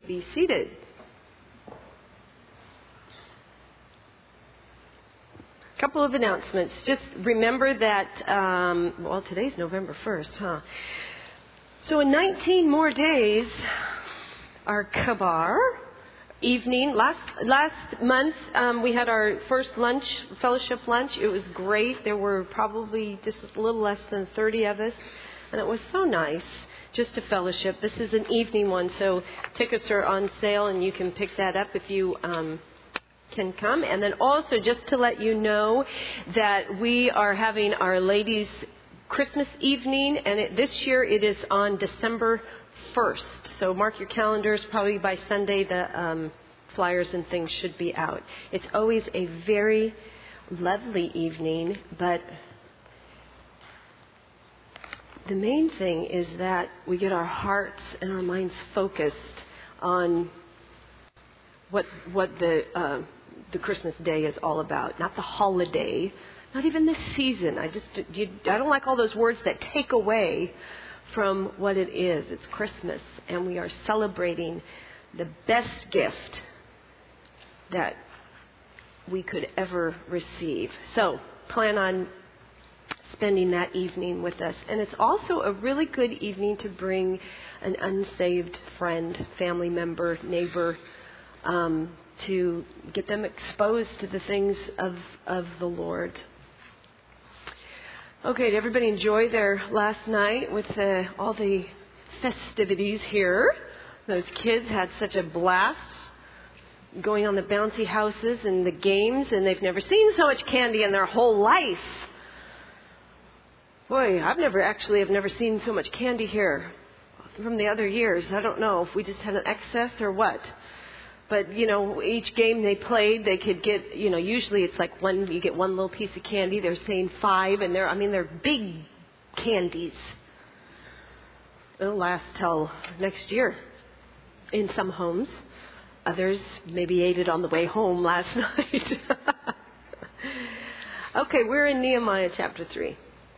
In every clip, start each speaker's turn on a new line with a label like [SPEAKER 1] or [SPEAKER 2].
[SPEAKER 1] Be seated. A couple of announcements. Just remember that, today's November 1st, huh? So in 19 more days, our Kabar evening, last month, we had our first fellowship lunch. It was great. There were probably just a little less than 30 of us, and it was so nice. Just a fellowship. This is an evening one, so tickets are on sale, and you can pick that up if you can come. And then also, just to let you know that we are having our ladies' Christmas evening, and this year it is on December 1st. So mark your calendars. Probably by Sunday, the flyers and things should be out. It's always a very lovely evening, but the main thing is that we get our hearts and our minds focused on what the Christmas day is all about. Not the holiday, not even the season. I don't like all those words that take away from what it is. It's Christmas, and we are celebrating the best gift that we could ever receive. So plan on spending that evening with us. And it's also a really good evening to bring an unsaved friend, family member, neighbor, to get them exposed to the things of the Lord. Okay, did everybody enjoy their last night with all the festivities here? Those kids had such a blast going on the bouncy houses and the games, and they've never seen so much candy in their whole life. Boy, I've never seen so much candy here from the other years. I don't know if we just had an excess or what. But, each game they played, they could get, usually it's like you get one little piece of candy. They're saying 5, and they're big candies. It'll last till next year in some homes. Others maybe ate it on the way home last night. Okay, we're in Nehemiah chapter 3.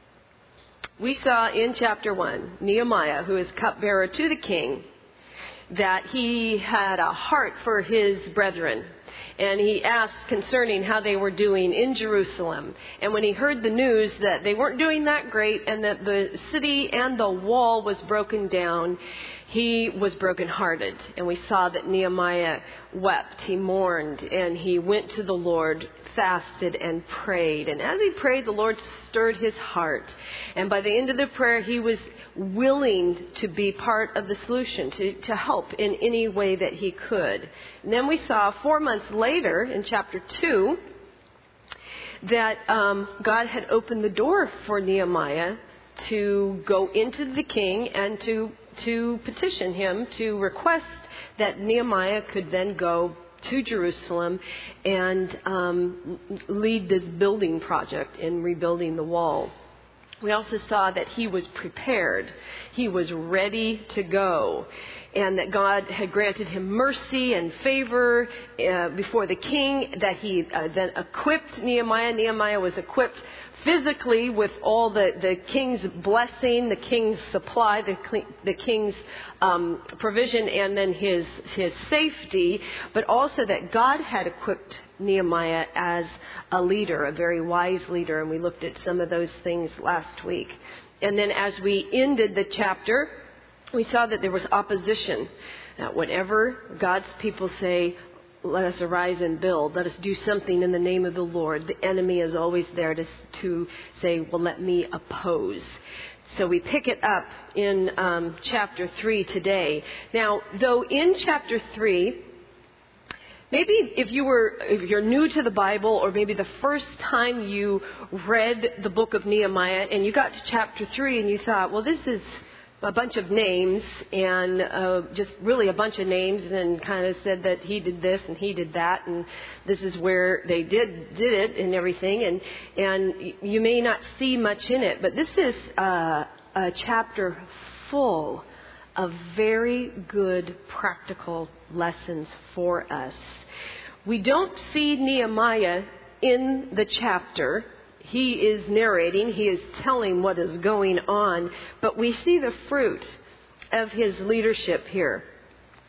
[SPEAKER 1] We saw in chapter 1, Nehemiah, who is cupbearer to the king, that he had a heart for his brethren. And he asked concerning how they were doing in Jerusalem. And when he heard the news that they weren't doing that great and that the city and the wall was broken down, he was brokenhearted. And we saw that Nehemiah wept, he mourned, and he went to the Lord, fasted and prayed. And as he prayed, the Lord stirred his heart. And by the end of the prayer, he was willing to be part of the solution, to help in any way that he could. And then we saw 4 months later in chapter 2 that God had opened the door for Nehemiah to go into the king and to petition him to request that Nehemiah could then go to Jerusalem and lead this building project in rebuilding the wall. We also saw that he was prepared. He was ready to go. And that God had granted him mercy and favor before the king, that he then equipped Nehemiah. Nehemiah was equipped physically with all the king's blessing, the king's supply, the king's provision, and then his safety, but also that God had equipped Nehemiah as a leader, a very wise leader, and we looked at some of those things last week. And then as we ended the chapter, we saw that there was opposition. That whenever God's people say, let us arise and build, let us do something in the name of the Lord, the enemy is always there to say, well, let me oppose. So we pick it up in chapter 3 today. Now, though in chapter 3, maybe if you're new to the Bible, or maybe the first time you read the book of Nehemiah and you got to chapter 3 and you thought, well, this is a bunch of names and just really a bunch of names, and kind of said that he did this and he did that, and this is where they did it and everything, and you may not see much in it, but this is a chapter full of very good practical lessons for us. We don't see Nehemiah in the chapter. He is narrating, he is telling what is going on, but we see the fruit of his leadership here.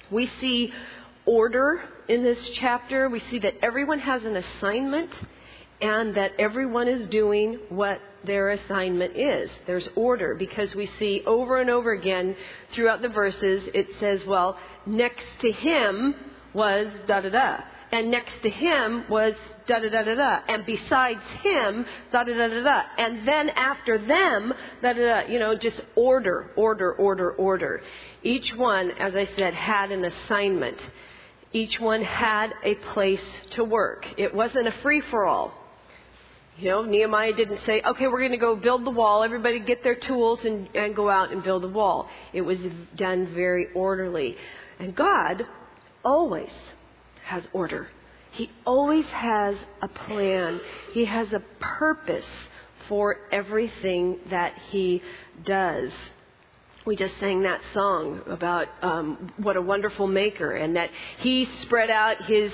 [SPEAKER 1] We see order in this chapter. We see that everyone has an assignment and that everyone is doing what their assignment is. There's order because we see over and over again throughout the verses, it says, well, next to him was da-da-da. And next to him was da-da-da-da-da. And besides him, da-da-da-da-da. And then after them, da-da-da. Just order, order, order, order. Each one, as I said, had an assignment. Each one had a place to work. It wasn't a free-for-all. Nehemiah didn't say, okay, we're going to go build the wall. Everybody get their tools and go out and build the wall. It was done very orderly. And God always has order. He always has a plan. He has a purpose for everything that he does. We just sang that song about what a wonderful maker, and that he spread out his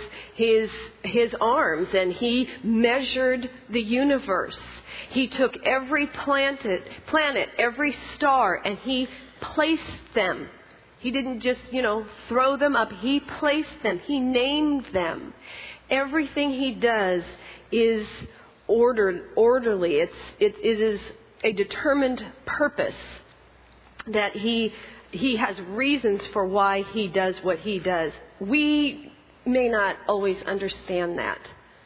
[SPEAKER 1] arms and he measured the universe. He took every planet, every star, and he placed them. He didn't just, throw them up. He placed them. He named them. Everything he does is orderly. It is a determined purpose that he has reasons for why he does what he does. We may not always understand that.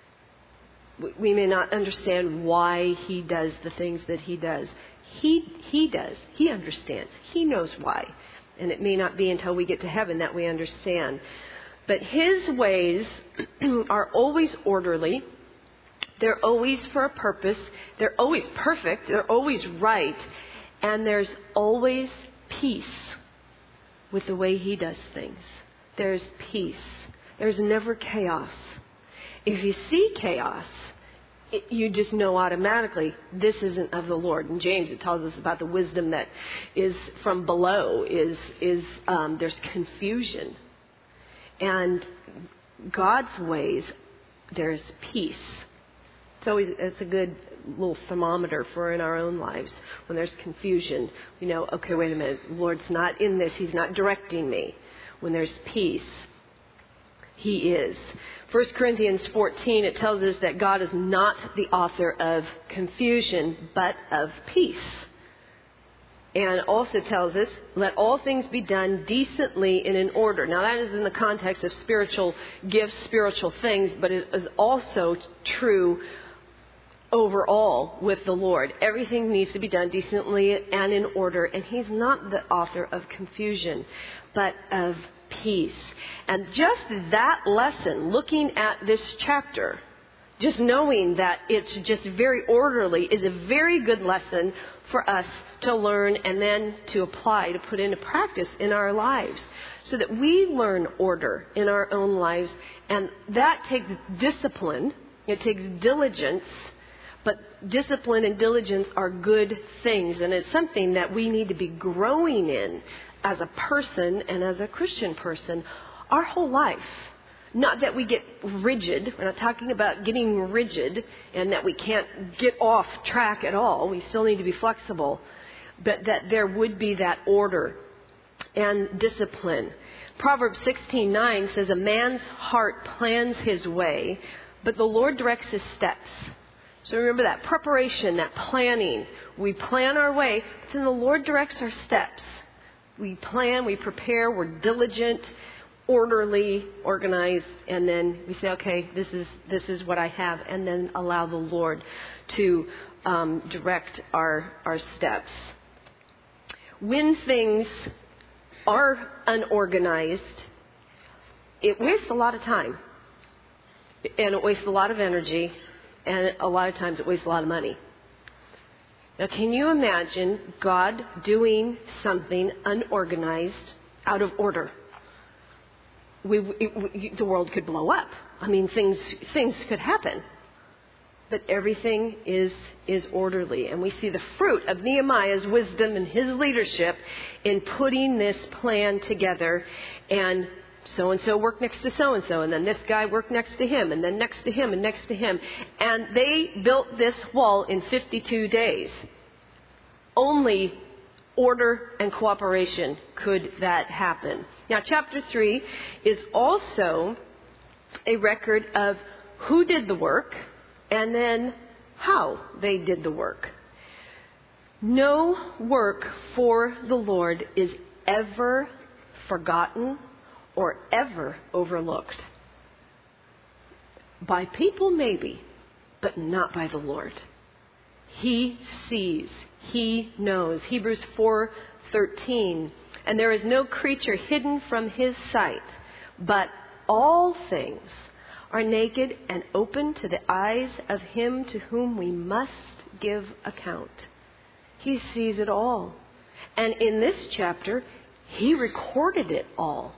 [SPEAKER 1] We may not understand why he does the things that he does. He does. He understands. He knows why. And it may not be until we get to heaven that we understand. But his ways are always orderly. They're always for a purpose. They're always perfect. They're always right. And there's always peace with the way he does things. There's peace. There's never chaos. If you see chaos, you just know automatically this isn't of the Lord. In James, it tells us about the wisdom that is from below. There's confusion. And God's ways, there's peace. It's a good little thermometer for in our own lives. When there's confusion, we know, okay, wait a minute, the Lord's not in this. He's not directing me. When there's peace, he is. 1 Corinthians 14, it tells us that God is not the author of confusion, but of peace. And also tells us, let all things be done decently and in order. Now that is in the context of spiritual gifts, spiritual things, but it is also true overall with the Lord. Everything needs to be done decently and in order. And he's not the author of confusion, but of peace. And just that lesson, looking at this chapter, just knowing that it's just very orderly, is a very good lesson for us to learn and then to apply, to put into practice in our lives, so that we learn order in our own lives. And that takes discipline. It takes diligence. But discipline and diligence are good things. And it's something that we need to be growing in as a person and as a Christian person our whole life. Not that we get rigid. We're not talking about getting rigid and that we can't get off track at all. We still need to be flexible. But that there would be that order and discipline. Proverbs 16:9 says, a man's heart plans his way, but the Lord directs his steps. So remember that preparation, that planning. We plan our way, but then the Lord directs our steps. We plan, we prepare, we're diligent, orderly, organized, and then we say, okay, this is what I have, and then allow the Lord to direct our steps. When things are unorganized, it wastes a lot of time, and it wastes a lot of energy, and a lot of times it wastes a lot of money. Now, can you imagine God doing something unorganized, out of order? The world could blow up. I mean, things could happen. But everything is orderly. And we see the fruit of Nehemiah's wisdom and his leadership in putting this plan together. And so-and-so worked next to so-and-so, and then this guy worked next to him, and then next to him, and next to him. And they built this wall in 52 days. Only order and cooperation could that happen. Now, chapter 3 is also a record of who did the work and then how they did the work. No work for the Lord is ever forgotten or ever overlooked. By people, maybe, but not by the Lord. He sees. He knows. Hebrews 4:13. And there is no creature hidden from his sight, but all things are naked and open to the eyes of him to whom we must give account. He sees it all. And in this chapter, he recorded it all.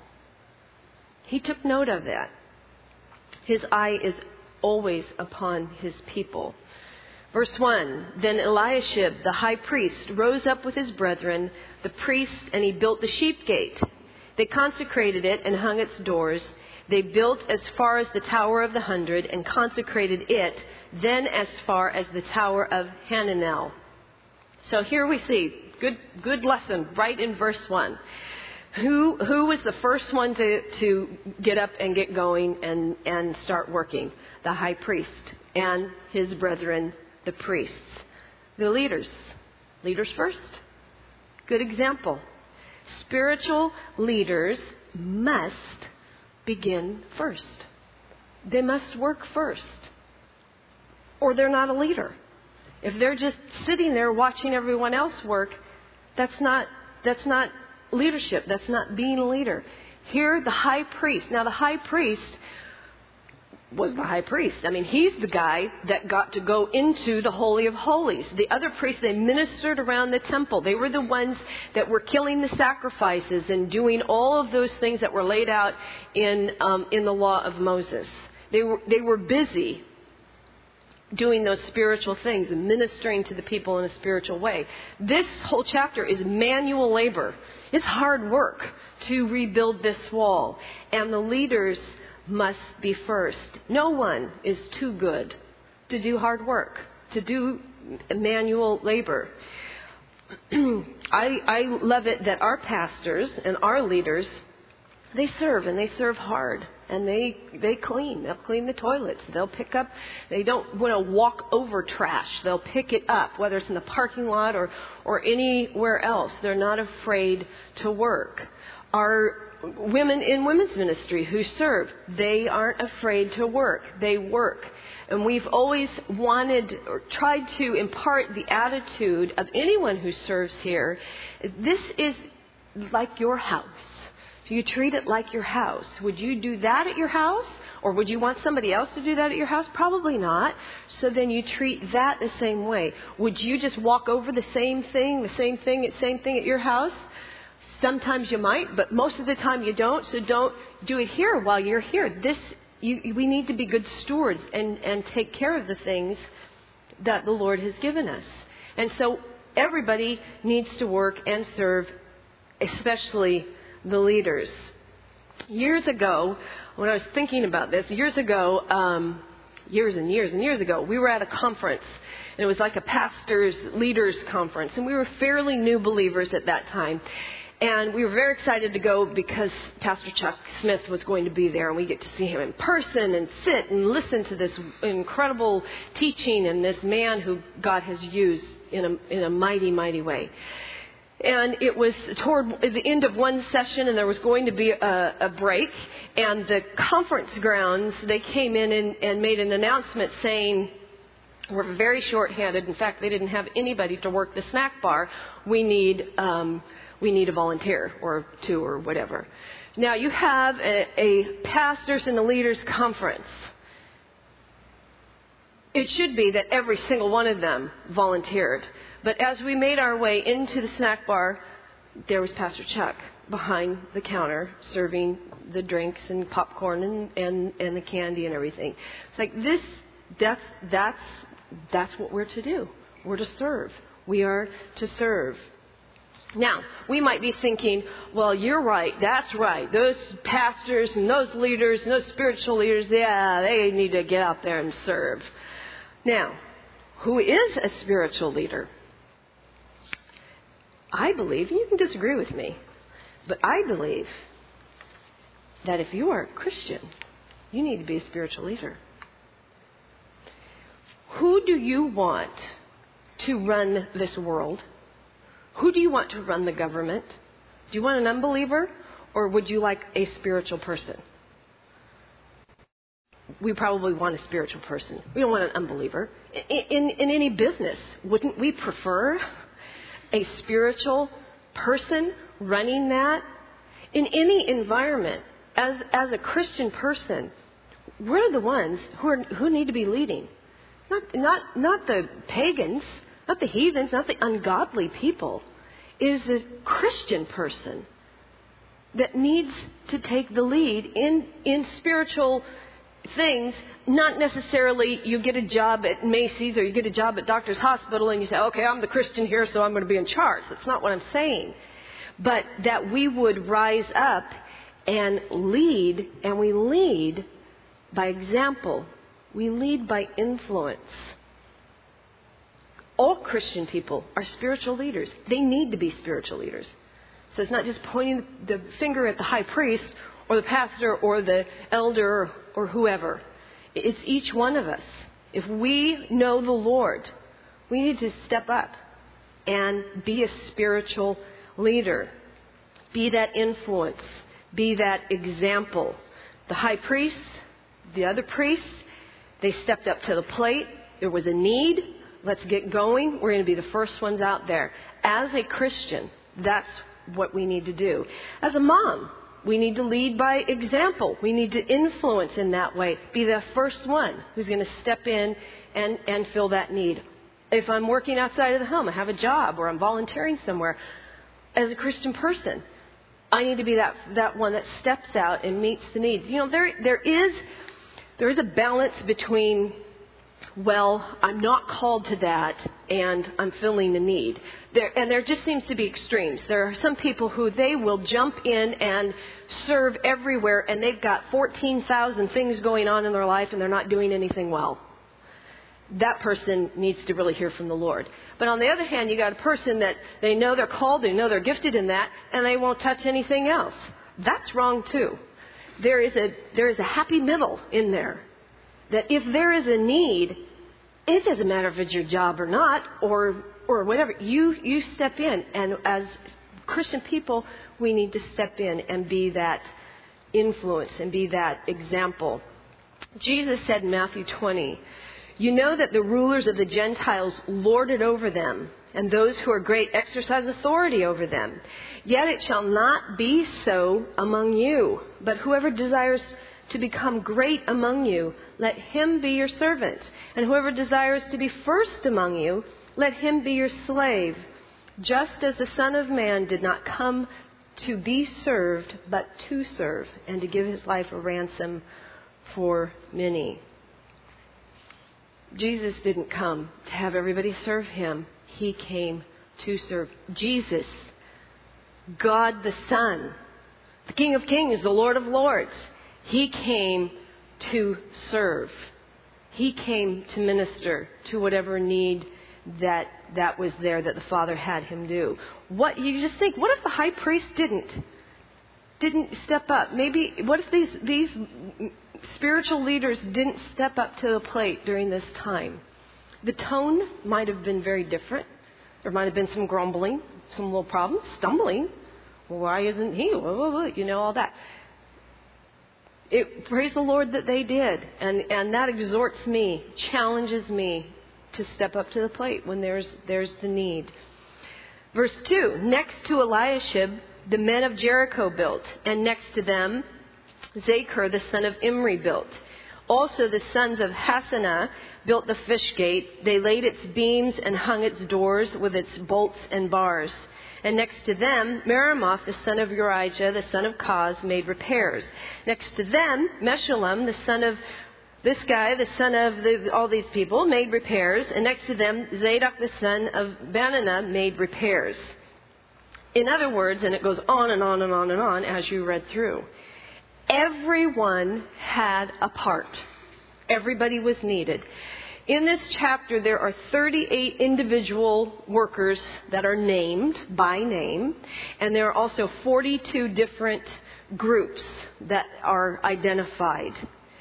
[SPEAKER 1] He took note of that. His eye is always upon his people. Verse 1, then Eliashib, the high priest, rose up with his brethren, the priests, and he built the sheep gate. They consecrated it and hung its doors. They built as far as the Tower of the 100 and consecrated it, then as far as the Tower of Hananel. So here we see, good lesson right in verse 1. Who was the first one to get up and get going and start working? The high priest and his brethren, the priests. The leaders. Leaders first. Good example. Spiritual leaders must begin first. They must work first. Or they're not a leader. If they're just sitting there watching everyone else work, that's not leadership. That's not being a leader. Here, the high priest. Now, the high priest was the high priest. I mean, he's the guy that got to go into the Holy of Holies. The other priests, they ministered around the temple. They were the ones that were killing the sacrifices and doing all of those things that were laid out in the law of Moses. They were busy doing those spiritual things and ministering to the people in a spiritual way. This whole chapter is manual labor. It's hard work to rebuild this wall. And the leaders must be first. No one is too good to do hard work, to do manual labor. I love it that our pastors and our leaders, they serve, and they serve hard. And they clean. They'll clean the toilets. They'll pick up. They don't want to walk over trash. They'll pick it up, whether it's in the parking lot or anywhere else. They're not afraid to work. Our women in women's ministry who serve, they aren't afraid to work. They work. And we've always wanted or tried to impart the attitude of anyone who serves here. This is like your house. Do you treat it like your house? Would you do that at your house? Or would you want somebody else to do that at your house? Probably not. So then you treat that the same way. Would you just walk over the same thing at your house? Sometimes you might, but most of the time you don't. So don't do it here while you're here. We need to be good stewards and take care of the things that the Lord has given us. And so everybody needs to work and serve, especially the leaders. Years ago, when I was thinking about this, years and years ago, we were at a conference, and it was like a pastors' leaders conference, and we were fairly new believers at that time. And we were very excited to go because Pastor Chuck Smith was going to be there, and we get to see him in person and sit and listen to this incredible teaching and this man who God has used in a mighty, mighty way. And it was toward the end of one session, and there was going to be a break. And the conference grounds, they came in and made an announcement saying, we're very short-handed. In fact, they didn't have anybody to work the snack bar. We need a volunteer or two or whatever. Now, you have a pastors and the leaders conference. It should be that every single one of them volunteered. But as we made our way into the snack bar, there was Pastor Chuck behind the counter serving the drinks and popcorn and the candy and everything. It's like this, that's what we're to do. We're to serve. We are to serve. Now, we might be thinking, well, you're right. That's right. Those pastors and those leaders and those spiritual leaders, yeah, they need to get out there and serve. Now, who is a spiritual leader? I believe, and you can disagree with me, but I believe that if you are a Christian, you need to be a spiritual leader. Who do you want to run this world? Who do you want to run the government? Do you want an unbeliever, or would you like a spiritual person? We probably want a spiritual person. We don't want an unbeliever. In any business, wouldn't we prefer a spiritual person running that? In any environment, as a Christian person, we're the ones who need to be leading. Not the pagans, not the heathens, not the ungodly people. It is a Christian person that needs to take the lead in spiritual things. Not necessarily you get a job at Macy's or you get a job at Doctor's Hospital and you say, okay, I'm the Christian here, so I'm going to be in charge. That's not what I'm saying. But that we would rise up and lead, and we lead by example. We lead by influence. All Christian people are spiritual leaders. They need to be spiritual leaders. So it's not just pointing the finger at the high priest or the pastor or the elder or whoever. It's each one of us. If we know the Lord, we need to step up and be a spiritual leader. Be that influence. Be that example. The high priest, the other priests, they stepped up to the plate. There was a need. Let's get going. We're going to be the first ones out there. As a Christian, that's what we need to do. As a mom, we need to lead by example. We need to influence in that way. Be the first one who's going to step in and fill that need. If I'm working outside of the home, I have a job, or I'm volunteering somewhere, as a Christian person, I need to be that one that steps out and meets the needs. You know, there is a balance between, well, I'm not called to that and I'm filling the need. There just seems to be extremes. There are some people who they will jump in and serve everywhere, and they've got 14,000 things going on in their life and they're not doing anything well. That person needs to really hear from the Lord. But on the other hand, you got a person that they know they're called, they know they're gifted in that, and they won't touch anything else. That's wrong too. There is a happy middle in there. That if there is a need, it doesn't matter if it's your job or not, or whatever. You step in, and as Christian people, we need to step in and be that influence and be that example. Jesus said in Matthew 20, "You know that the rulers of the Gentiles lord it over them, and those who are great exercise authority over them. Yet it shall not be so among you. But whoever desires to become great among you, let him be your servant. And whoever desires to be first among you, let him be your slave. Just as the Son of Man did not come to be served, but to serve, and to give his life a ransom for many." Jesus didn't come to have everybody serve him. He came to serve. Jesus, God the Son, the King of Kings, the Lord of Lords, he came to serve. He came to minister to whatever need that was there that the Father had him do. What you just think, what if the high priest didn't step up? Maybe what if these spiritual leaders didn't step up to the plate during this time? The tone might have been very different. There might have been some grumbling, some little problems, stumbling. Why isn't he? You know, all that. Praise the Lord that they did. And that exhorts me, challenges me to step up to the plate when there's the need. Verse 2, "Next to Eliashib, the men of Jericho built, and next to them Zachar, the son of Imri, built. Also the sons of Hassanah built the fish gate. They laid its beams and hung its doors with its bolts and bars. And next to them, Meremoth, the son of Urijah, the son of Koz, made repairs. Next to them, Meshullam, the son of this guy, the son of all these people, made repairs. And next to them, Zadok, the son of Benaiah, made repairs." In other words, and it goes on and on and on and on as you read through, everyone had a part. Everybody was needed. In this chapter, there are 38 individual workers that are named by name, and there are also 42 different groups that are identified.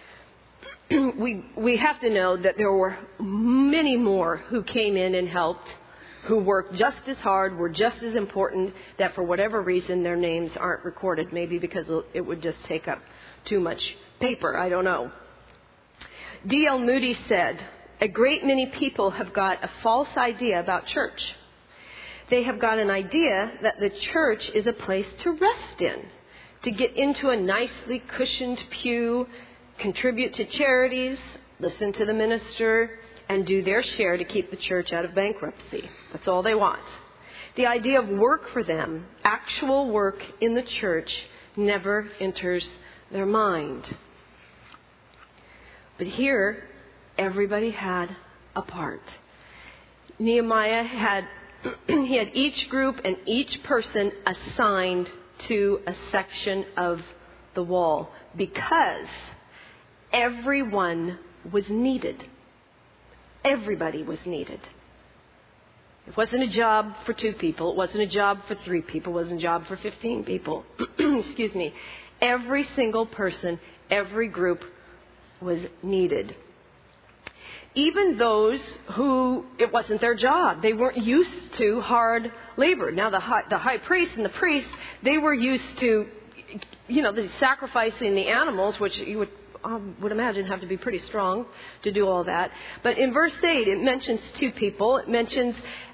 [SPEAKER 1] We have to know that there were many more who came in and helped, who worked just as hard, were just as important, that for whatever reason their names aren't recorded. Maybe because it would just take up too much paper. I don't know. D.L. Moody said, "A great many people have got a false idea about church. They have got an idea that the church is a place to rest in, to get into a nicely cushioned pew, contribute to charities, listen to the minister, and do their share to keep the church out of bankruptcy. That's all they want. The idea of work for them, actual work in the church, never enters their mind." But here, everybody had a part. Nehemiah had each group and each person assigned to a section of the wall because everyone was needed. Everybody was needed. It wasn't a job for 2 people. It wasn't a job for 3 people. It wasn't a job for 15 people. Excuse me. Every single person, every group was needed. Even those who it wasn't their job. They weren't used to hard labor. Now the high priest and the priests, they were used to, the sacrificing the animals, which you would imagine have to be pretty strong to do all that. But in verse 8, it mentions 2 people. It mentions,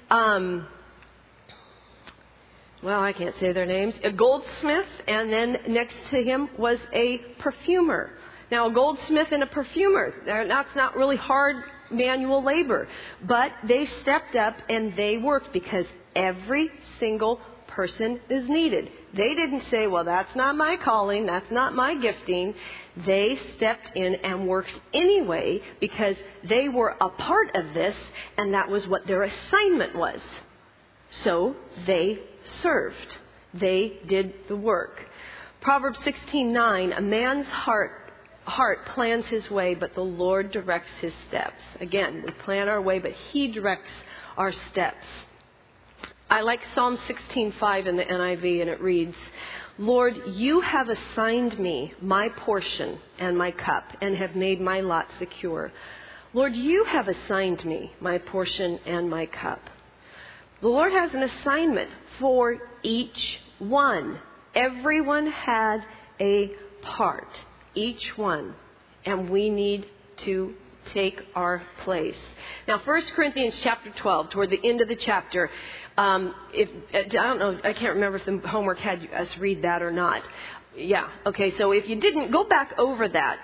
[SPEAKER 1] I can't say their names, a goldsmith, and then next to him was a perfumer. Now, a goldsmith and a perfumer, that's not really hard manual labor. But they stepped up and they worked because every single person is needed. They didn't say, well, that's not my calling, that's not my gifting. They stepped in and worked anyway because they were a part of this, and that was what their assignment was. So they served. They did the work. Proverbs 16:9, a man's heart plans his way, but the Lord directs his steps. Again, we plan our way, but he directs our steps. I like Psalm 16:5 in the NIV, and it reads, "Lord, you have assigned me my portion and my cup, and have made my lot secure." Lord, you have assigned me my portion and my cup. The Lord has an assignment for each one. Everyone had a part. Each one. And we need to take our place. Now, 1 Corinthians chapter 12, toward the end of the chapter, I can't remember if the homework had us read that or not. Yeah, okay, so if you didn't, go back over that.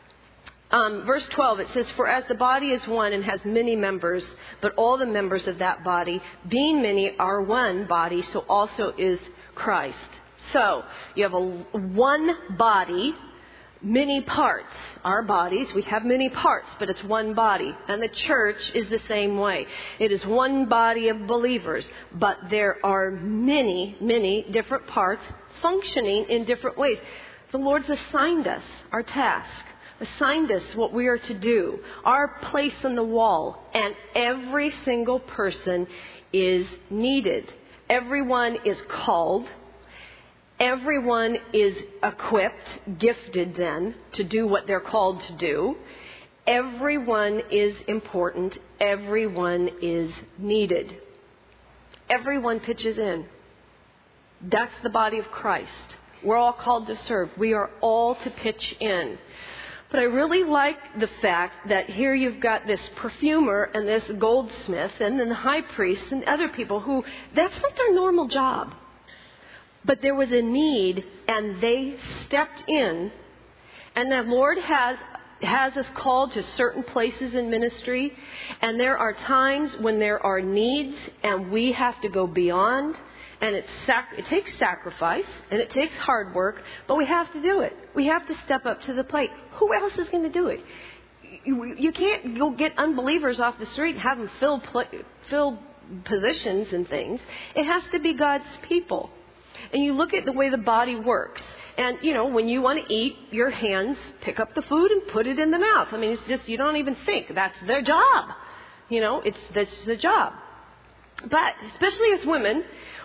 [SPEAKER 1] Verse 12, it says, "For as the body is one and has many members, but all the members of that body, being many, are one body, so also is Christ." So, you have one body, many parts. Our bodies, we have many parts, but it's one body. And the church is the same way. It is one body of believers, but there are many, many different parts functioning in different ways. The Lord's assigned us our task, assigned us what we are to do, our place on the wall, and every single person is needed. Everyone is called. Everyone is equipped, gifted then, to do what they're called to do. Everyone is important. Everyone is needed. Everyone pitches in. That's the body of Christ. We're all called to serve. We are all to pitch in. But I really like the fact that here you've got this perfumer and this goldsmith and then the high priest and other people who, that's not their normal job. But there was a need, and they stepped in. And the Lord has us called to certain places in ministry. And there are times when there are needs, and we have to go beyond. And it takes sacrifice, and it takes hard work, but we have to do it. We have to step up to the plate. Who else is going to do it? You can't go get unbelievers off the street and have them fill positions and things. It has to be God's people. And you look at the way the body works. And, when you want to eat, your hands pick up the food and put it in the mouth. I mean, it's just, you don't even think. That's their job. That's the job. But, especially as women,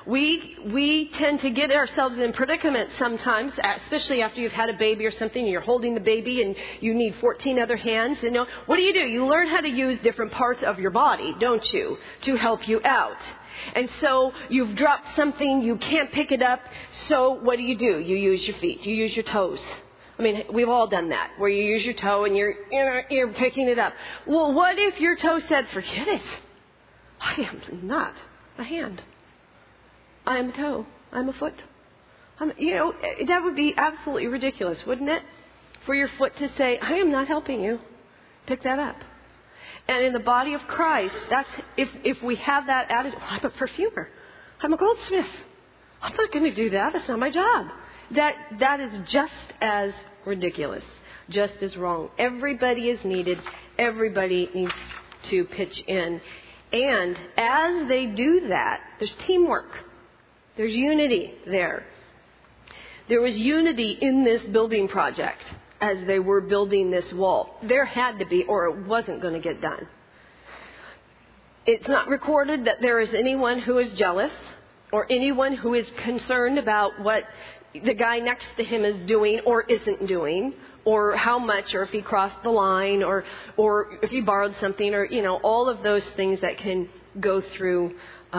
[SPEAKER 1] We tend to get ourselves in predicaments sometimes, especially after you've had a baby or something, and you're holding the baby and you need 14 other hands. You know, what do? You learn how to use different parts of your body, don't you, to help you out. And so you've dropped something, you can't pick it up, so what do? You use your feet, you use your toes. I mean, we've all done that, where you use your toe and you're picking it up. Well, what if your toe said, forget it, I am not a hand. I am a toe. I'm a foot. That would be absolutely ridiculous, wouldn't it? For your foot to say, I am not helping you. Pick that up. And in the body of Christ, that's if we have that attitude, I'm a perfumer. I'm a goldsmith. I'm not going to do that. That's not my job. That is just as ridiculous, just as wrong. Everybody is needed. Everybody needs to pitch in. And as they do that, there's teamwork. There's unity there. There was unity in this building project as they were building this wall. There had to be, or it wasn't going to get done. It's not recorded that there is anyone who is jealous or anyone who is concerned about what the guy next to him is doing or isn't doing, or how much, or if he crossed the line, or if he borrowed something, or all of those things that can go through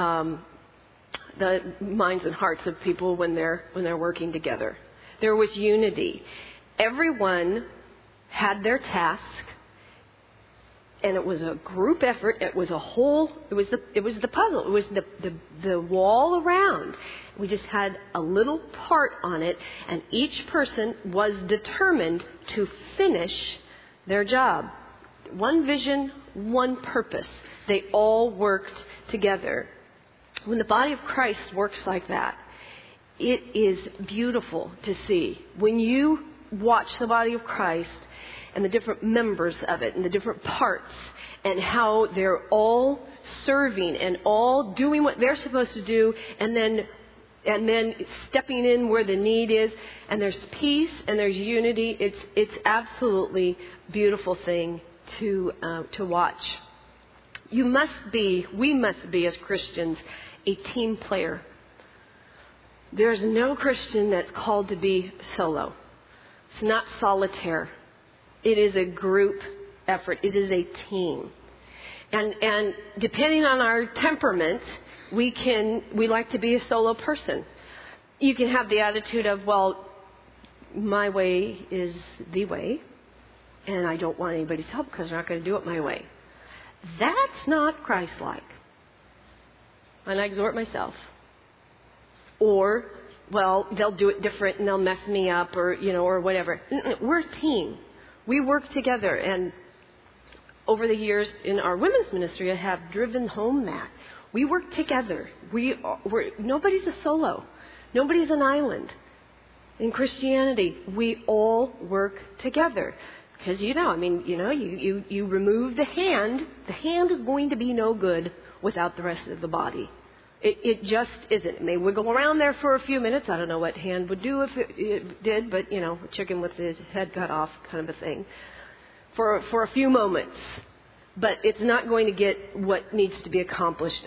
[SPEAKER 1] the minds and hearts of people when they're working together. There was unity. Everyone had their task, and it was a group effort. It was a whole. It was the puzzle. It was the wall around. We just had a little part on it, and each person was determined to finish their job. One vision, one purpose. They all worked together. When the body of Christ works like that, it is beautiful to see. When you watch the body of Christ and the different members of it and the different parts and how they're all serving and all doing what they're supposed to do, and then stepping in where the need is, and there's peace and there's unity. It's absolutely beautiful thing to watch. We must be as Christians a team player. There's no Christian that's called to be solo. It's not solitaire. It is a group effort. It is a team. And depending on our temperament, we like to be a solo person. You can have the attitude of, well, my way is the way, and I don't want anybody's help because they're not going to do it my way. That's not Christ-like. And I exhort myself. Or, well, they'll do it different and they'll mess me up, or whatever. We're a team. We work together. And over the years in our women's ministry, I have driven home that. We work together. Nobody's a solo. Nobody's an island. In Christianity, we all work together. Because, you remove the hand is going to be no good without the rest of the body. It just isn't. It may wiggle around there for a few minutes. I don't know what hand would do if it did, but, a chicken with his head cut off kind of a thing. For a few moments. But it's not going to get what needs to be accomplished.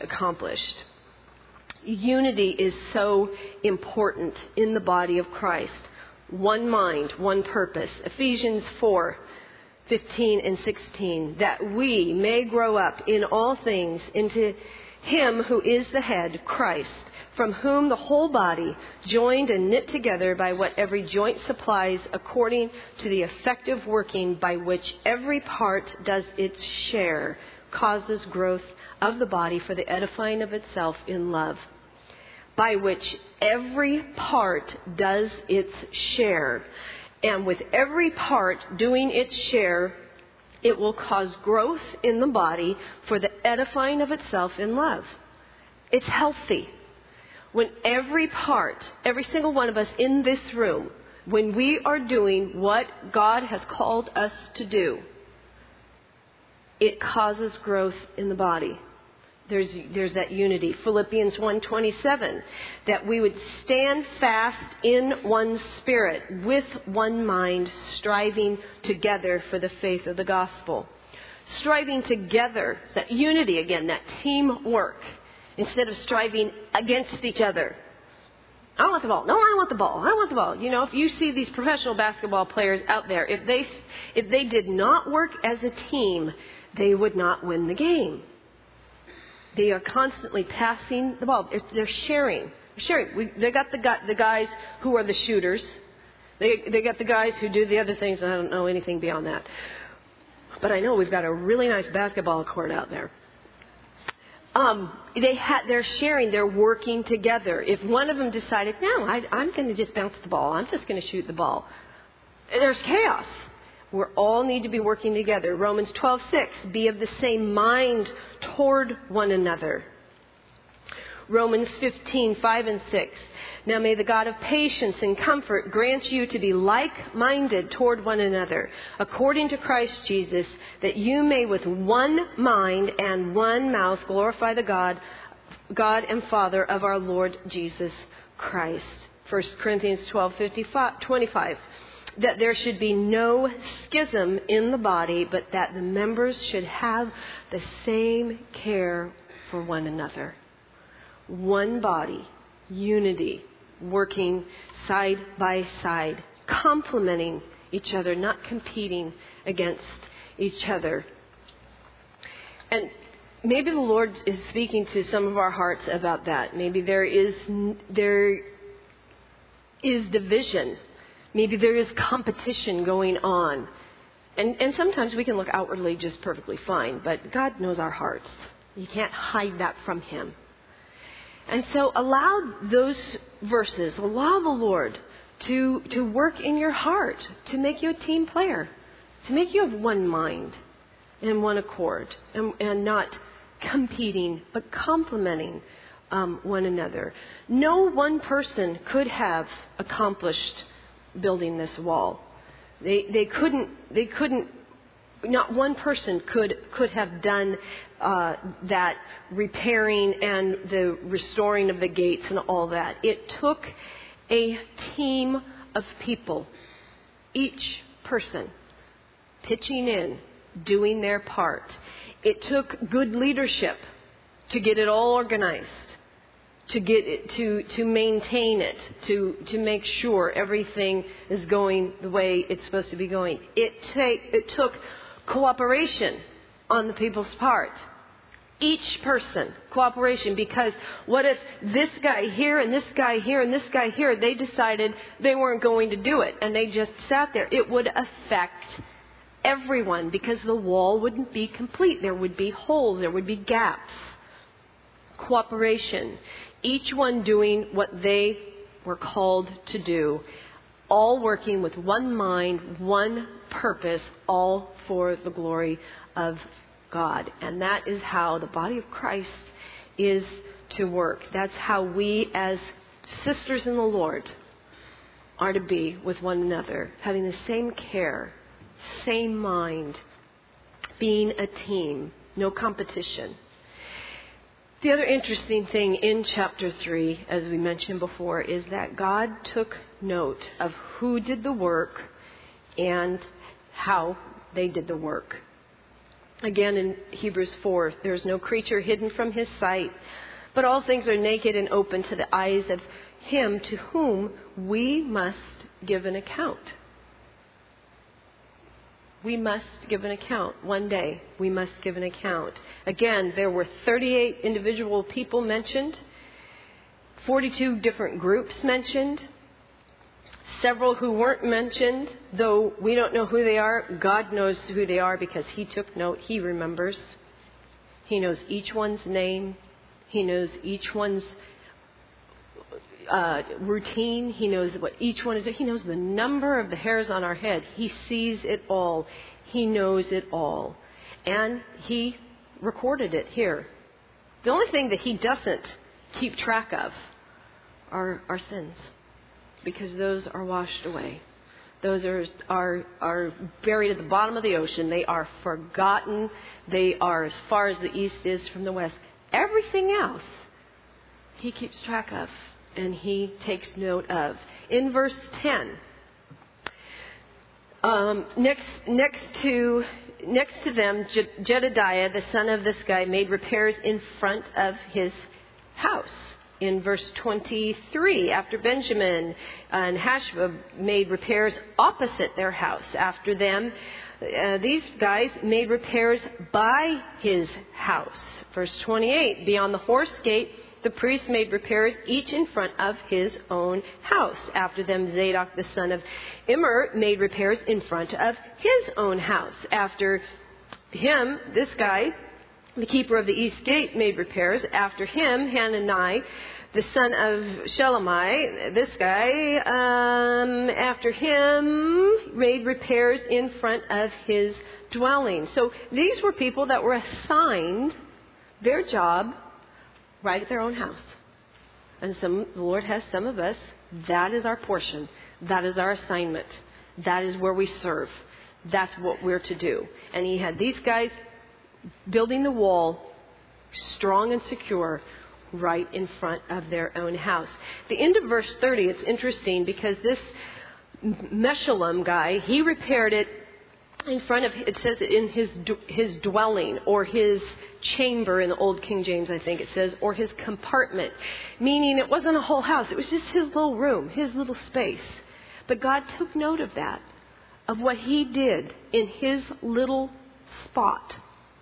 [SPEAKER 1] Unity is so important in the body of Christ. One mind, one purpose. Ephesians 4:15 and 16. That we may grow up in all things into Him who is the head, Christ, from whom the whole body, joined and knit together by what every joint supplies, according to the effective working by which every part does its share, causes growth of the body for the edifying of itself in love. By which every part does its share. And with every part doing its share, it will cause growth in the body for the edifying of itself in love. It's healthy. When every part, every single one of us in this room, when we are doing what God has called us to do, it causes growth in the body. There's that unity. Philippians 1:27, that we would stand fast in one spirit, with one mind, striving together for the faith of the gospel. Striving together, that unity again, that teamwork. instead of striving against each other. I want the ball. No, I want the ball. I want the ball. You know, if you see these professional basketball players out there, if they did not work as a team, they would not win the game. They are constantly passing the ball. They're sharing. They got the guys who are the shooters. They got the guys who do the other things, and I don't know anything beyond that. But I know we've got a really nice basketball court out there. They're sharing. They're working together. If one of them decided, no, I'm going to just bounce the ball. I'm just going to shoot the ball. There's chaos. We all need to be working together. Romans 12:6, be of the same mind toward one another. Romans 15:5 and 6. Now may the God of patience and comfort grant you to be like-minded toward one another, according to Christ Jesus, that you may with one mind and one mouth glorify the God and Father of our Lord Jesus Christ. 1 Corinthians 12:25. That there should be no schism in the body, but that the members should have the same care for one another. One body, unity, working side by side, complementing each other, not competing against each other. And maybe the Lord is speaking to some of our hearts about that. Maybe there is division. Maybe there is competition going on. And sometimes we can look outwardly just perfectly fine, but God knows our hearts. You can't hide that from Him. And so allow those verses, allow the Lord to work in your heart, to make you a team player, to make you of one mind and one accord, and not competing, but complementing one another. No one person could have accomplished building this wall. They couldn't. Not one person could have done that repairing and the restoring of the gates and all that. It took a team of people, each person pitching in, doing their part. It took good leadership to get it all organized, to get it, to maintain it, to make sure everything is going the way it's supposed to be going. It took cooperation on the people's part. Each person, cooperation, because what if this guy here and this guy here and this guy here, they decided they weren't going to do it and they just sat there? It would affect everyone because the wall wouldn't be complete. There would be holes, there would be gaps. Cooperation. Each one doing what they were called to do, all working with one mind, one purpose, all for the glory of God. And that is how the body of Christ is to work. That's how we as sisters in the Lord are to be with one another, having the same care, same mind, being a team, no competition. The other interesting thing in chapter 3, as we mentioned before, is that God took note of who did the work and how they did the work. Again, in Hebrews 4, there is no creature hidden from His sight, but all things are naked and open to the eyes of Him to whom we must give an account. We must give an account. One day, we must give an account. Again, there were 38 individual people mentioned, 42 different groups mentioned, several who weren't mentioned, though we don't know who they are. God knows who they are because He took note. He remembers. He knows each one's name. He knows each one's routine. He knows what each one is doing. He knows the number of the hairs on our head. He sees it all. He knows it all. And He recorded it here. The only thing that He doesn't keep track of are our sins, because those are washed away. Those are buried at the bottom of the ocean. They are forgotten. They are as far as the east is from the west. Everything else He keeps track of and He takes note of. In verse 10, next to them, Jedediah, the son of this guy, made repairs in front of his house. In verse 23, after Benjamin and Hashab made repairs opposite their house, after them, these guys made repairs by his house. Verse 28, beyond the horse gate, the priests made repairs each in front of his own house. After them, Zadok the son of Immer made repairs in front of his own house. After him, this guy, the keeper of the east gate, made repairs. After him, Hanani, the son of Shelomai, this guy, after him, made repairs in front of his dwelling. So these were people that were assigned their job right at their own house. And the Lord has some of us, that is our portion. That is our assignment. That is where we serve. That's what we're to do. And he had these guys building the wall, strong and secure, right in front of their own house. The end of verse 30, it's interesting because this Meshullam guy, he repaired it in front of, it says in his dwelling or his chamber in the Old King James, I think it says, or his compartment, meaning it wasn't a whole house. It was just his little room, his little space. But God took note of that, of what he did in his little spot.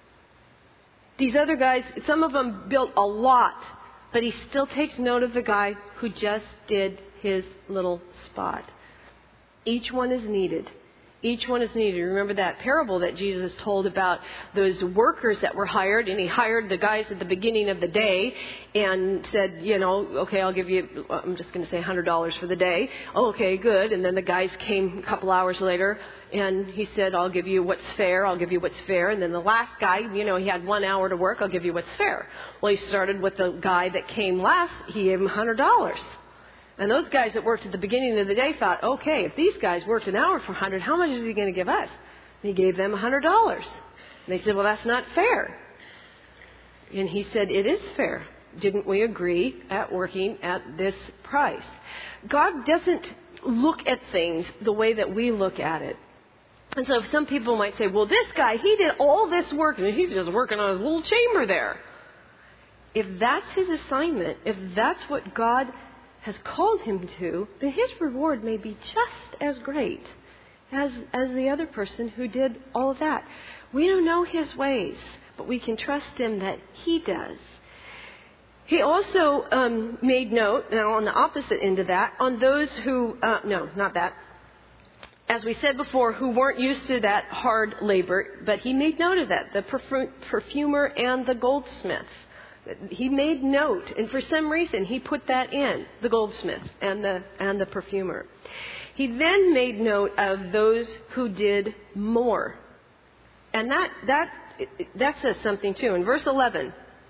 [SPEAKER 1] These other guys, some of them built a lot, but he still takes note of the guy who just did his little spot. Each one is needed. Each one is needed. Remember that parable that Jesus told about those workers that were hired, and he hired the guys at the beginning of the day and said, okay, I'll give you, I'm just going to say $100 for the day. Oh, okay, good. And then the guys came a couple hours later, and he said, I'll give you what's fair. I'll give you what's fair. And then the last guy, he had 1 hour to work. I'll give you what's fair. Well, he started with the guy that came last. He gave him $100. And those guys that worked at the beginning of the day thought, okay, if these guys worked an hour for $100, how much is he going to give us? And he gave them $100. And they said, well, that's not fair. And he said, it is fair. Didn't we agree at working at this price? God doesn't look at things the way that we look at it. And so some people might say, well, this guy, he did all this work, and he's just working on his little chamber there. If that's his assignment, if that's what God has called him to, then his reward may be just as great as the other person who did all of that. We don't know his ways, but we can trust him that he does. He also made note, now on the opposite end of that, on those who, no, not that, as we said before, who weren't used to that hard labor, but he made note of that, the perfumer and the goldsmith. He made note, and for some reason he put that in, the goldsmith and the perfumer. He then made note of those who did more. And that says something too. In verse 11,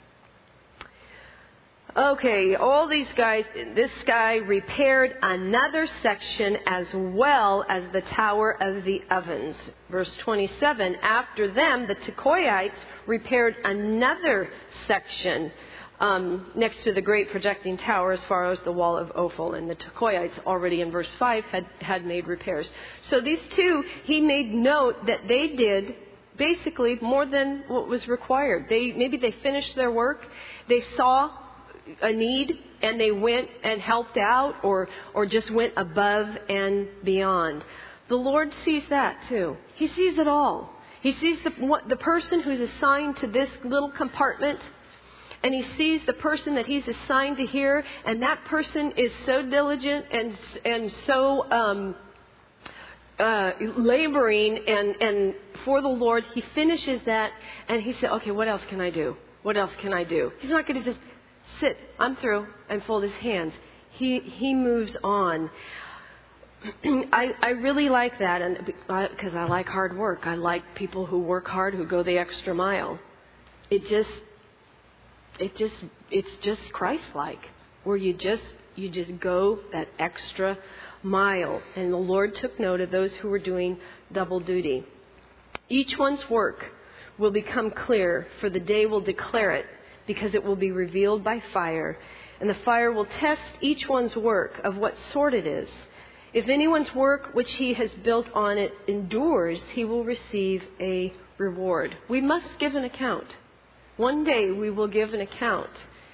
[SPEAKER 1] okay, all these guys, this guy repaired another section as well as the Tower of the Ovens. Verse 27, after them, the Tekoites repaired another section next to the great projecting tower as far as the wall of Ophel. And the Tekoites already in verse 5 had made repairs. So these two, he made note that they did basically more than what was required. Maybe they finished their work, they saw a need, and they went and helped out or just went above and beyond. The Lord sees that too. He sees it all. He sees the person who's assigned to this little compartment, and he sees the person that he's assigned to here, and that person is so diligent and so laboring and for the Lord. He finishes that, and he said, okay, what else can I do? What else can I do? He's not going to just sit, I'm through, and fold his hands. He moves on. I really like that, and because I like hard work. I like people who work hard, who go the extra mile. It's just Christ-like, where you just go that extra mile. And the Lord took note of those who were doing double duty. Each one's work will become clear, for the day will declare it, because it will be revealed by fire, and the fire will test each one's work of what sort it is. If anyone's work which he has built on it endures, he will receive a reward. We must give an account. One day we will give an account.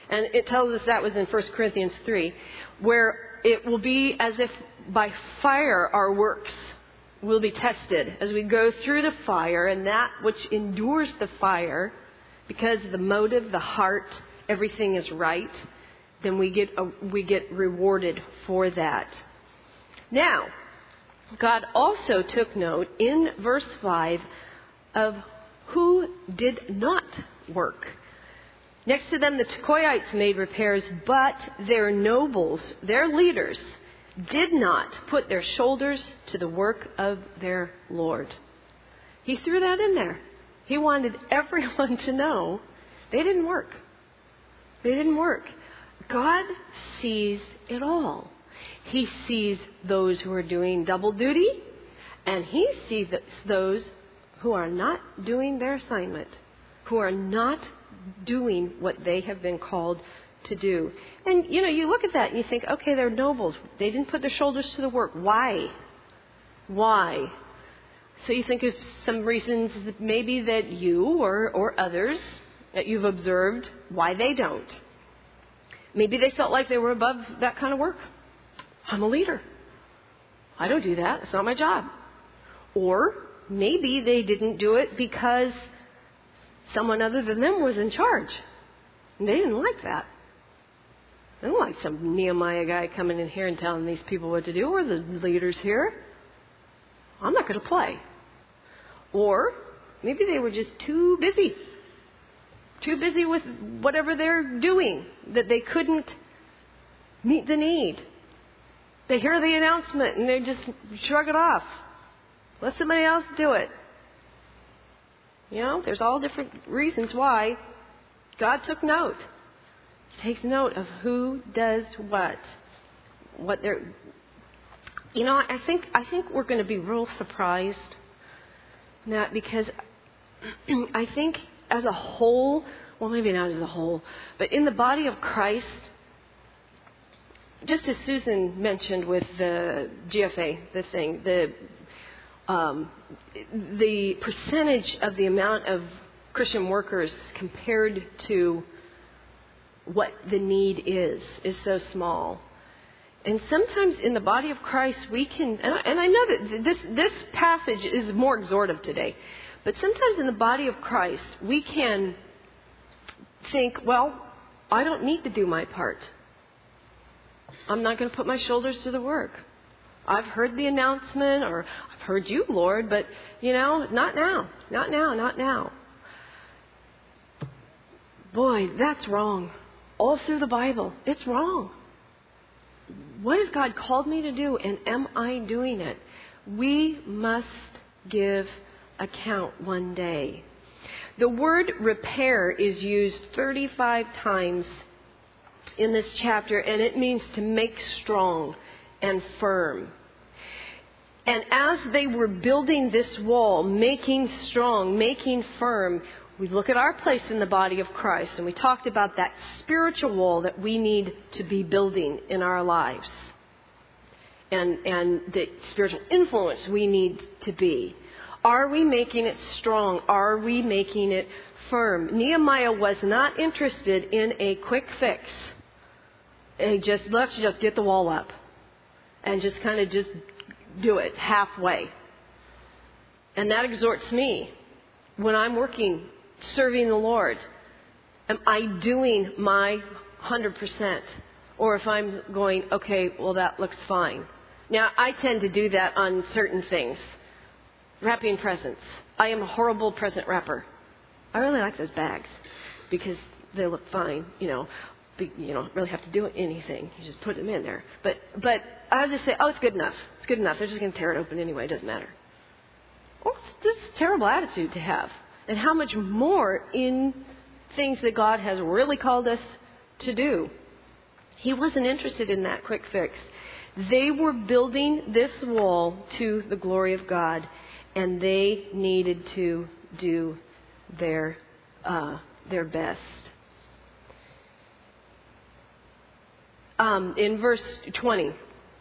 [SPEAKER 1] And it tells us that was in 1 Corinthians 3, where it will be as if by fire our works will be tested as we go through the fire, and that which endures the fire, because the motive, the heart, everything is right, then we get rewarded for that. Now, God also took note in verse 5 of who did not work. Next to them, the Tekoites made repairs, but their nobles, their leaders, did not put their shoulders to the work of their Lord. He threw that in there. He wanted everyone to know they didn't work. They didn't work. God sees it all. He sees those who are doing double duty, and He sees those who are not doing their assignment, who are not doing what they have been called to do. And, you look at that and you think, okay, they're nobles. They didn't put their shoulders to the work. Why? Why? So you think of some reasons maybe that you or others that you've observed why they don't. Maybe they felt like they were above that kind of work. I'm a leader. I don't do that. It's not my job. Or maybe they didn't do it because someone other than them was in charge. And they didn't like that. They don't like some Nehemiah guy coming in here and telling these people what to do. We're the leaders here. I'm not going to play. Or maybe they were just too busy. Too busy with whatever they're doing that they couldn't meet the need. They hear the announcement and they just shrug it off. Let somebody else do it. There's all different reasons why God took note. He takes note of who does what they're. I think we're going to be real surprised. Not because I think as a whole, well, maybe not as a whole, but in the body of Christ, just as Susan mentioned with the GFA, the percentage of the amount of Christian workers compared to what the need is so small. And sometimes in the body of Christ we can, and I know that this passage is more exhortative today, but sometimes in the body of Christ we can think, well, I don't need to do my part. I'm not going to put my shoulders to the work. I've heard the announcement, or I've heard you, Lord, but, not now. Not now, not now. Boy, that's wrong. All through the Bible, it's wrong. What has God called me to do, and am I doing it? We must give account one day. The word repair is used 35 times in this chapter, and it means to make strong and firm. And as they were building this wall, making strong, making firm, we look at our place in the body of Christ, and we talked about that spiritual wall that we need to be building in our lives, and the spiritual influence we need to be. Are we making it strong? Are we making it firm? Nehemiah was not interested in a quick fix. Let's just get the wall up and just kind of just do it halfway. And that exhorts me when I'm working, serving the Lord. Am I doing my 100%? Or if I'm going, okay, well, that looks fine. Now, I tend to do that on certain things. Wrapping presents. I am a horrible present wrapper. I really like those bags because they look fine, you don't really have to do anything. You just put them in there. But I'll just say, oh, it's good enough. It's good enough. They're just going to tear it open anyway. It doesn't matter. Well, this is a terrible attitude to have. And how much more in things that God has really called us to do. He wasn't interested in that quick fix. They were building this wall to the glory of God, and they needed to do their best. In verse 20,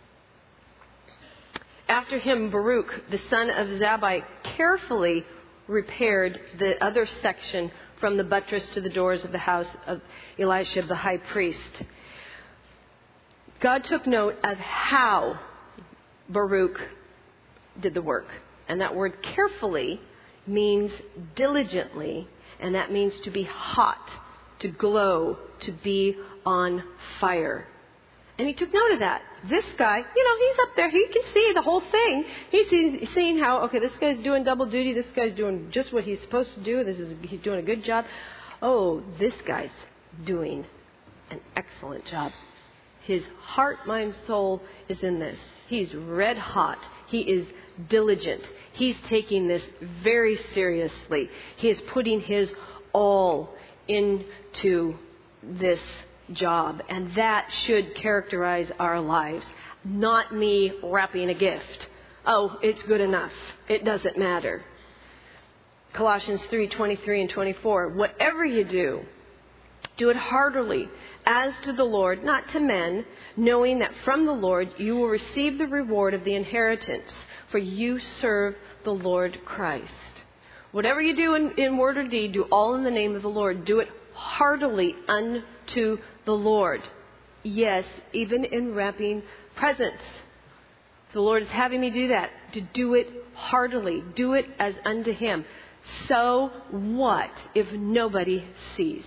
[SPEAKER 1] after him, Baruch, the son of Zabbai, carefully repaired the other section from the buttress to the doors of the house of Elisha the high priest. God took note of how Baruch did the work. And that word carefully means diligently, and that means to be hot, to glow, to be on fire. And he took note of that. This guy, he's up there. He can see the whole thing. He's seeing how, okay, this guy's doing double duty. This guy's doing just what he's supposed to do. He's doing a good job. Oh, this guy's doing an excellent job. His heart, mind, soul is in this. He's red hot. He is diligent. He's taking this very seriously. He is putting his all into this job. And that should characterize our lives. Not me wrapping a gift. Oh, it's good enough. It doesn't matter. Colossians 3:23 and 24. Whatever you do, do it heartily, as to the Lord, not to men, knowing that from the Lord you will receive the reward of the inheritance, for you serve the Lord Christ. Whatever you do in word or deed, do all in the name of the Lord. Do it heartily unto the Lord. Yes, even in wrapping presents. The Lord is having me do that, to do it heartily. Do it as unto Him. So what if nobody sees?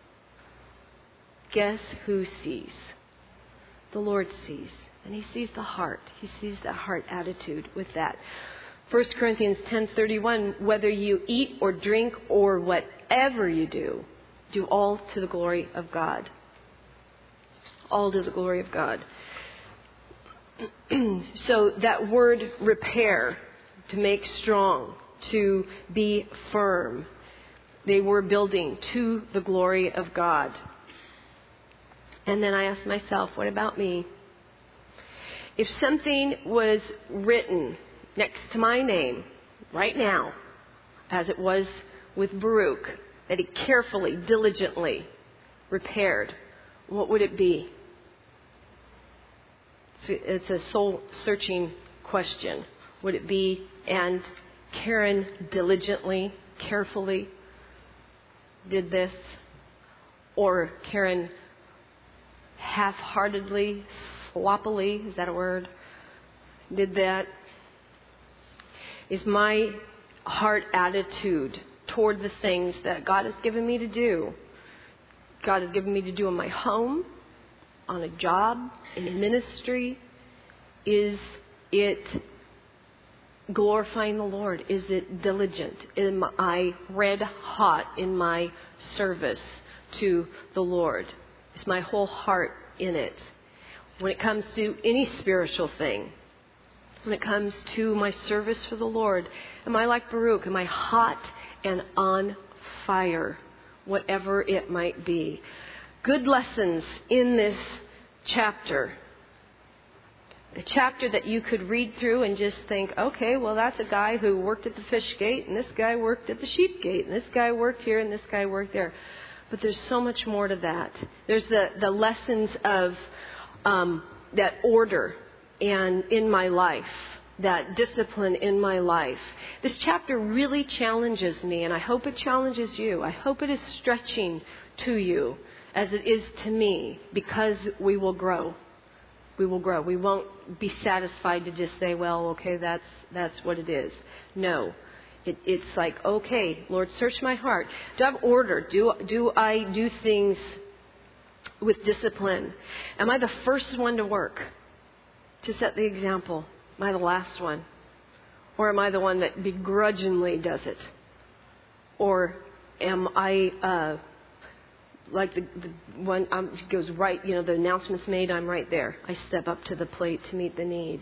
[SPEAKER 1] Guess who sees? The Lord sees. And He sees the heart. He sees the heart attitude with that. 1 Corinthians 10:31, whether you eat or drink or whatever you do, do all to the glory of God. All to the glory of God. So that word repair, to make strong, to be firm, they were building to the glory of God. And then I asked myself, what about me? If something was written next to my name right now, as it was with Baruch, that he carefully, diligently repaired, what would it be? It's a soul-searching question. Would it be, and Karen diligently, carefully did this? Or Karen half-heartedly, sloppily, is that a word, did that? Is my heart attitude toward the things that God has given me to do, God has given me to do in my home, on a job, in a ministry, is it glorifying the Lord? Is it diligent? Am I red hot in my service to the Lord? Is my whole heart in it? When it comes to any spiritual thing, when it comes to my service for the Lord, am I like Baruch? Am I hot and on fire? Whatever it might be. Good lessons in this chapter. A chapter that you could read through and just think, okay, well, that's a guy who worked at the fish gate, and this guy worked at the sheep gate, and this guy worked here, and this guy worked there. But there's so much more to that. There's the lessons of that order and in my life, that discipline in my life. This chapter really challenges me, and I hope it challenges you. I hope it is stretching to you as it is to me, because we will grow. We will grow. We won't be satisfied to just say, well, okay, that's what it is. No. It's like, okay, Lord, search my heart. Do I have order? Do I do things with discipline? Am I the first one to work, to set the example? Am I the last one? Or am I the one that begrudgingly does it? Or am I like the one goes right, the announcement's made, I'm right there. I step up to the plate to meet the need.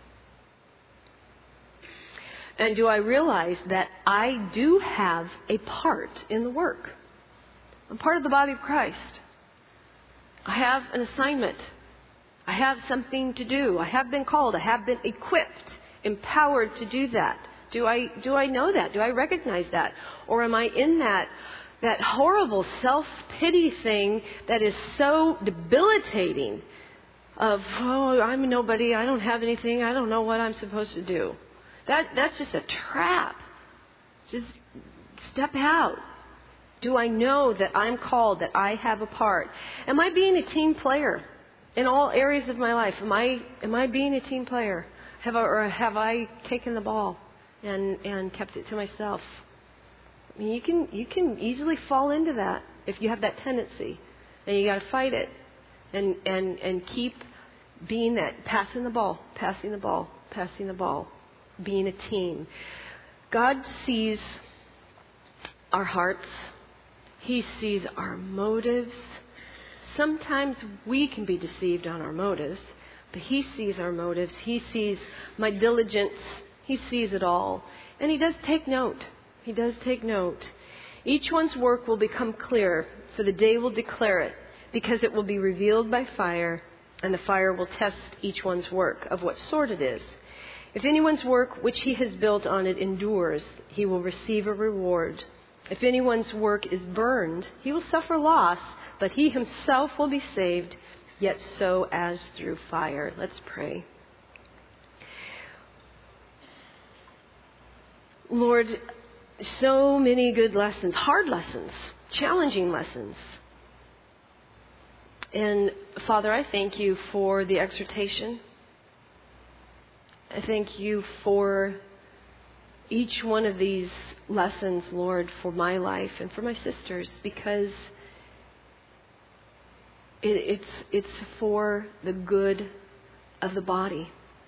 [SPEAKER 1] And do I realize that I do have a part in the work? I'm part of the body of Christ. I have an assignment. I have something to do. I have been called. I have been equipped, empowered to do that. Do I know that? Do I recognize that? Or am I in that horrible self-pity thing that is so debilitating of, oh, I'm nobody, I don't have anything, I don't know what I'm supposed to do. That's just a trap. Just step out. Do I know that I'm called, that I have a part? Am I being a team player in all areas of my life? Am I being a team player? Have I taken the ball and kept it to myself? I mean, you can easily fall into that if you have that tendency, and you got to fight it and keep being that passing the ball, being a team. God sees our hearts. He sees our motives. Sometimes we can be deceived on our motives, but He sees our motives. He sees my diligence. He sees it all. And He does take note. He does take note. Each one's work will become clear, for the day will declare it, because it will be revealed by fire, and the fire will test each one's work of what sort it is. If anyone's work which he has built on it endures, he will receive a reward. If anyone's work is burned, he will suffer loss, but he himself will be saved, yet so as through fire. Let's pray. Lord, so many good lessons, hard lessons, challenging lessons. And Father, I thank you for the exhortation. I thank you for each one of these lessons, Lord, for my life and for my sisters, because it's for the good of the body.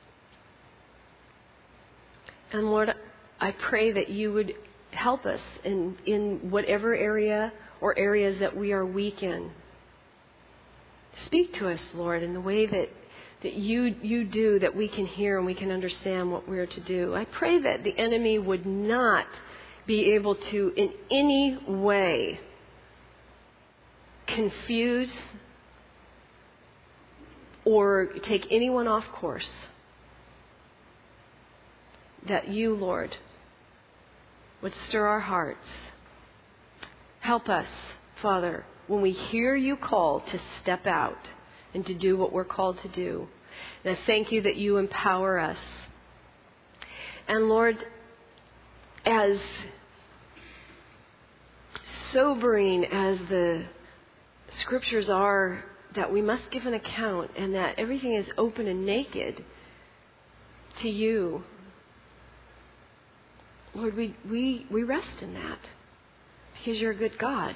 [SPEAKER 1] And Lord, I pray that you would help us in whatever area or areas that we are weak in. Speak to us, Lord, in the way that you do, that we can hear and we can understand what we're to do. I pray that the enemy would not be able to in any way confuse or take anyone off course. That you, Lord, would stir our hearts. Help us, Father, when we hear you call to step out and to do what we're called to do. And I thank you that you empower us. And Lord, as sobering as the scriptures are, that we must give an account and that everything is open and naked to you, Lord, we rest in that because you're a good God.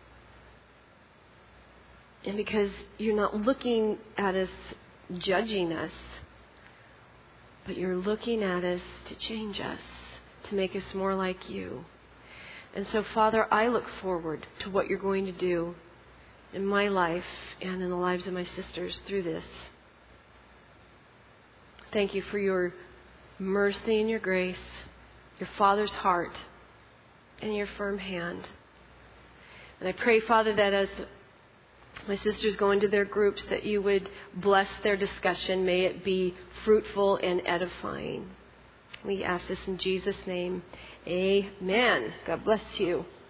[SPEAKER 1] And because you're not looking at us, judging us, but you're looking at us to change us, to make us more like you. And so, Father, I look forward to what you're going to do in my life and in the lives of my sisters through this. Thank you for your mercy and your grace, your Father's heart, and your firm hand. And I pray, Father, that as my sisters go into their groups, that you would bless their discussion. May it be fruitful and edifying. We ask this in Jesus' name. Amen. God bless you.